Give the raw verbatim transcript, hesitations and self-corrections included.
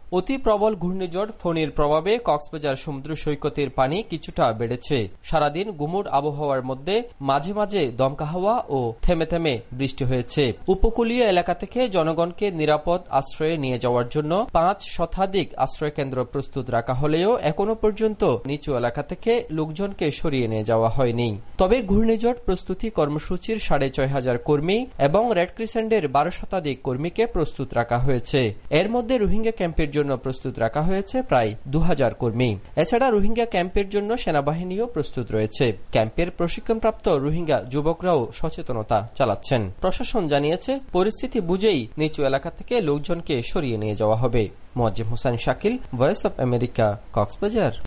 অতি প্রবল ঘূর্ণিঝড় ফণীর প্রভাবে কক্সবাজার সমুদ্র সৈকতের পানি কিছুটা বেড়েছে। সারাদিন গুমুট আবহাওয়ার মধ্যে মাঝে মাঝে দমকা হাওয়া ও থেমে থেমে বৃষ্টি হয়েছে। উপকূলীয় এলাকা থেকে জনগণকে নিরাপদ আশ্রয়ে নিয়ে যাওয়ার জন্য পাঁচ শতাধিক আশ্রয়কেন্দ্র প্রস্তুত রাখা হলেও এখনো পর্যন্ত নিচু এলাকা থেকে লোকজনকে সরিয়ে নিয়ে যাওয়া হয়নি। তবে ঘূর্ণিঝড় প্রস্তুতি কর্মসূচির সাড়ে ছয় হাজার কর্মী এবং রেড ক্রিসেন্টের বারো শতাধিক কর্মীকে প্রস্তুত রাখা হয়েছে। এর মধ্যে রোহিঙ্গা ক্যাম্পের জন্য প্রস্তুত রাখা হয়েছে প্রায় দু হাজার কর্মী। এছাড়া রোহিঙ্গা ক্যাম্পের জন্য সেনাবাহিনীও প্রস্তুত রয়েছে। ক্যাম্পের প্রশিক্ষণপ্রাপ্ত রোহিঙ্গা যুবকরাও সচেতনতা চালাচ্ছেন। প্রশাসন জানিয়েছে পরিস্থিতি বুঝেই নিচু এলাকা থেকে লোকজনকে সরিয়ে নিয়ে যাওয়া হবে। Moazzem Hossain Shakil, voice of America, Cox's Bazar.